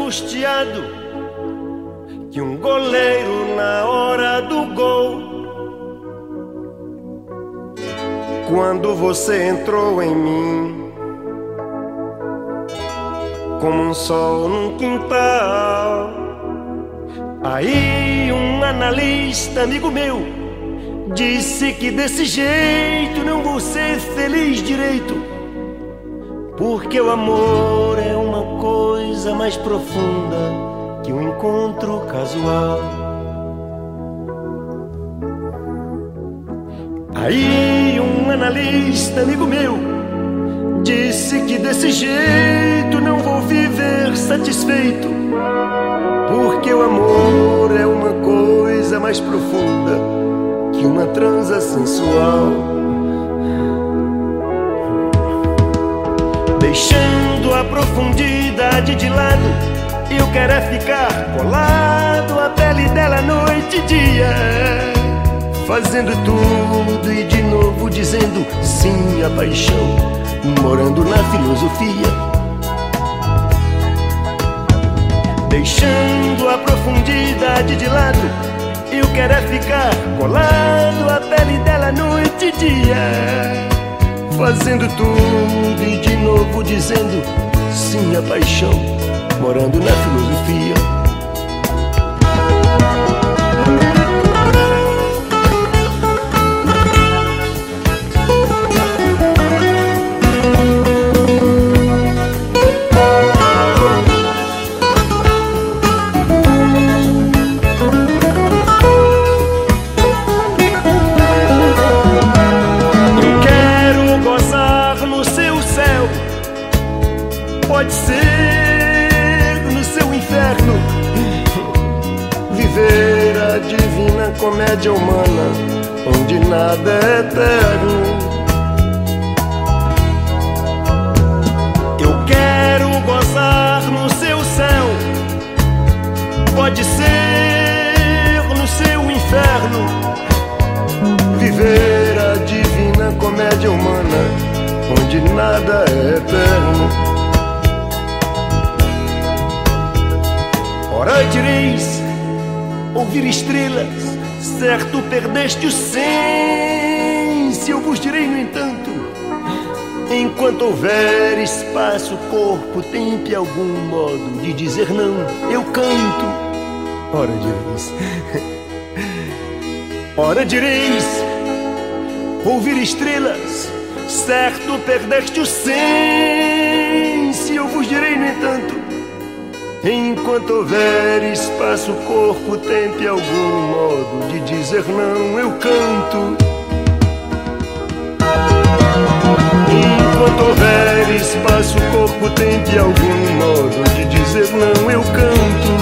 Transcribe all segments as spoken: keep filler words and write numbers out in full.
angustiado que um goleiro na hora do gol. Quando você entrou em mim, como um sol num quintal, aí um analista amigo meu disse que desse jeito não vou ser feliz direito, porque o amor é uma coisa mais profunda que um encontro casual. Aí um analista amigo meu disse que desse jeito não vou viver satisfeito, porque o amor é uma coisa mais profunda que uma transa sensual. Deixando a profundidade de lado, eu quero é ficar colado à pele dela noite e dia, fazendo tudo e de novo dizendo sim à paixão, morando na filosofia. Deixando a profundidade de lado, eu quero é ficar colado à pele dela noite e dia, fazendo tudo e de novo dizendo sim à paixão, morando na filosofia. Pode ser no seu inferno, viver a divina comédia humana, onde nada é eterno. Eu quero gozar no seu céu, pode ser no seu inferno, viver a divina comédia humana, onde nada é eterno. Ora direis, ouvir estrelas, certo perdeste o senso. Eu vos direi, no entanto, enquanto houver espaço, corpo, tempo e algum modo de dizer não, eu canto. Ora direis, ora direis, ouvir estrelas, certo perdeste o senso. Eu vos direi, no entanto, enquanto houver espaço, corpo, tempo e algum modo de dizer não, eu canto. Enquanto houver espaço, corpo, tempo e algum modo de dizer não, eu canto.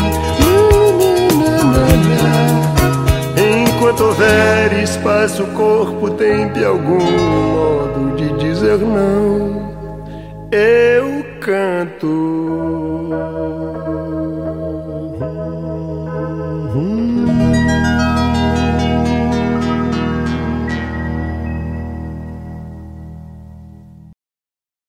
Enquanto houver espaço, corpo, tempo e algum modo de dizer não, eu canto.